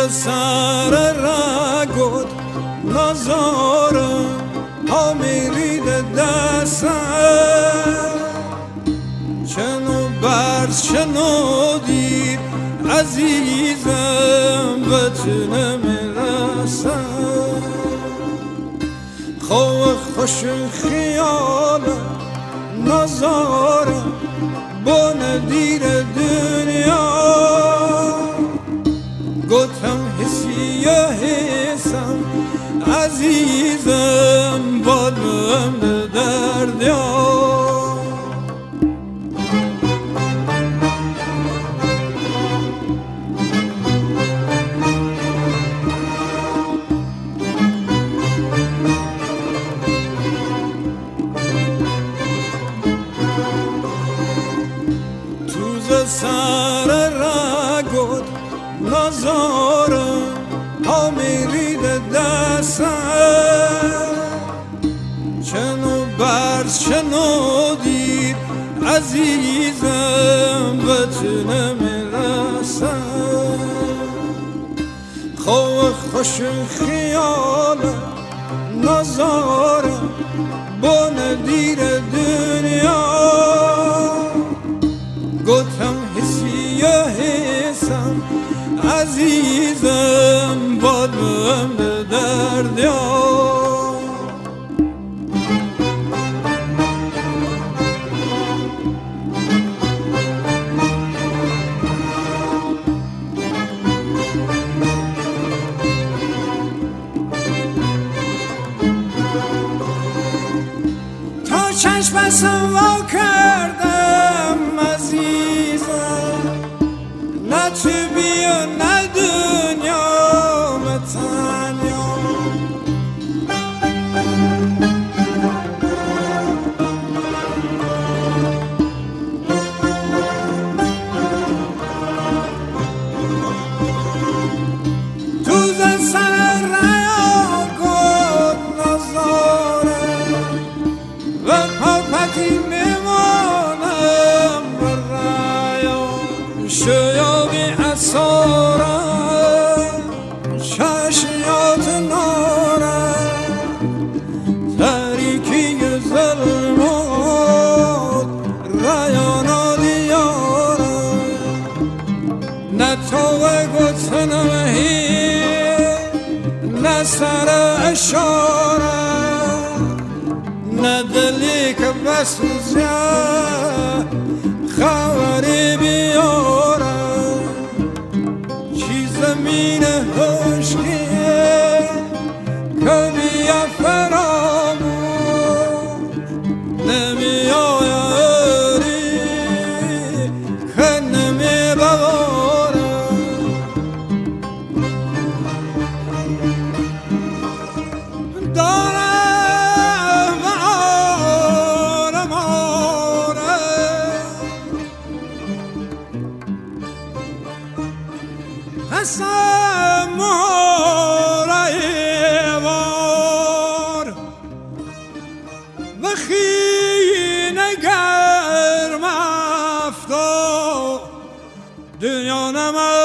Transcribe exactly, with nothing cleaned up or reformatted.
سر رگود نزارم ها میرید دستم چنو برز چنو دیر عزیزم به تو نمیرسم خواه خوش خیالم نزارم با ندیر دنیا گفتم حسی حسم عزیزم بالم به دردیا سر رگود نزارم ها میرید دستم چنو برز چنو دیر عزیزم به تو نمیرسم خواه خوش خیالم نزارم با ندیر دنیا گفتم حسی حسم عزیزم بالم به دردیا تا چشمم وا کردم نه تو بیا نه دنیا متنیا تو زن سر ریا گد نزاره و پاپتی میمانم بریا شیابی اصارم چشیات نارم تاریکی ظلمات ریانا دیارم نه توه گتنم هی نه سر اشارم نه دلی که بسوزه خبری بیارم چی زمین خشکیه که بیا فراموش نمی آیاری که نمی ببارم دارم آرم آرم حسن مهره وار بخی نگر مفتا دنیا نمه